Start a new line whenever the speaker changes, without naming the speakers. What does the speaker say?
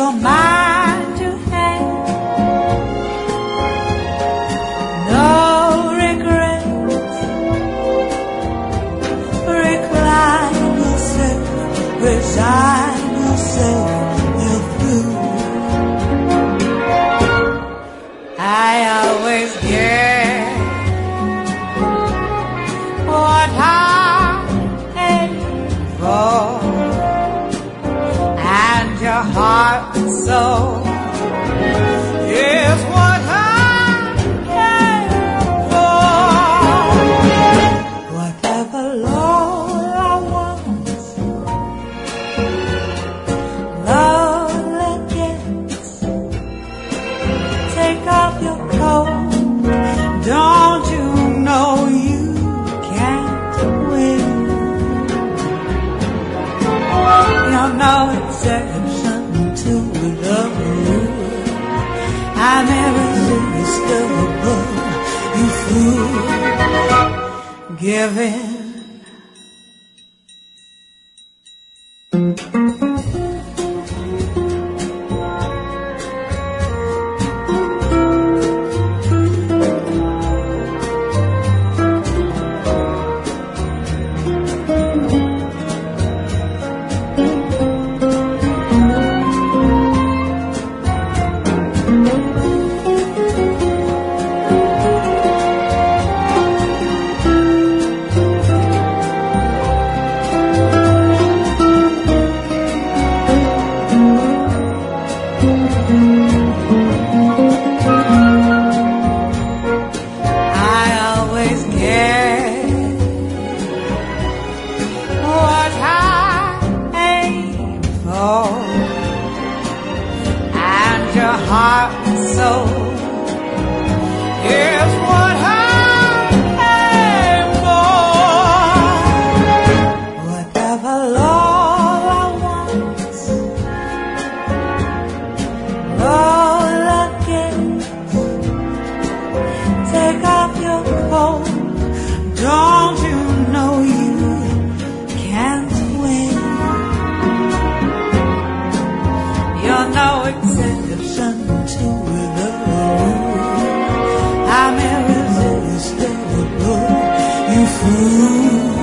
You're mine to have. No regrets. Recline yourself, resign yourself, you're through. I always get what I aim for, and your heart and soul is what I aim for. Whatever Lord I want, love gets. Take off your coat, don't you know you can't win? You're no exception to the rule. I'm irresistible, you fool. Give in. And your heart and soul is what I aim for. Whatever Lord I want, Lord I get. Take off your coat, don't you know you can't win? You're no exception to the rule. I'm irresistible, you fool.